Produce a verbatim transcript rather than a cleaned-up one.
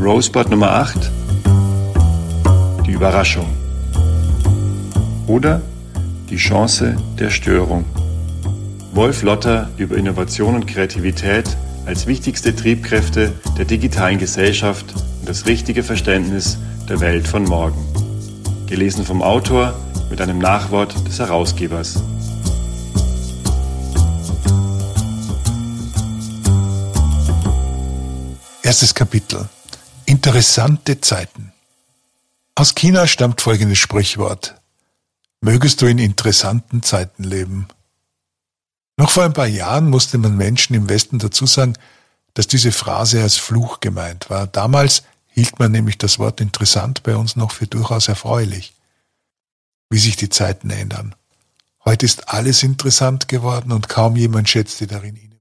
Rosebud Nummer acht, die Überraschung. Oder die Chance der Störung. Wolf Lotter über Innovation und Kreativität als wichtigste Triebkräfte der digitalen Gesellschaft und das richtige Verständnis der Welt von morgen. Gelesen vom Autor mit einem Nachwort des Herausgebers. Erstes Kapitel. Interessante Zeiten. Aus China stammt folgendes Sprichwort: Mögest du in interessanten Zeiten leben. Noch vor ein paar Jahren musste man Menschen im Westen dazu sagen, dass diese Phrase als Fluch gemeint war. Damals hielt man nämlich das Wort interessant bei uns noch für durchaus erfreulich. Wie sich die Zeiten ändern. Heute ist alles interessant geworden und kaum jemand schätzt die darin